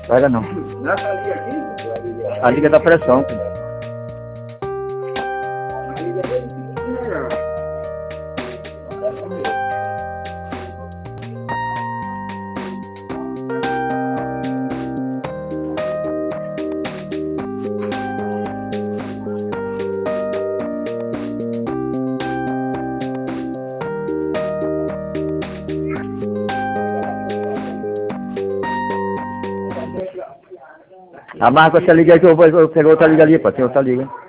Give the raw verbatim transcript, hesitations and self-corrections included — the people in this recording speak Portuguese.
Pega não. Nessa liga aqui? A liga da pressão. Pô. A liga dele não. Amarra com essa liga aí que eu vou eu pegar outra liga ali, pô. Tem outra liga.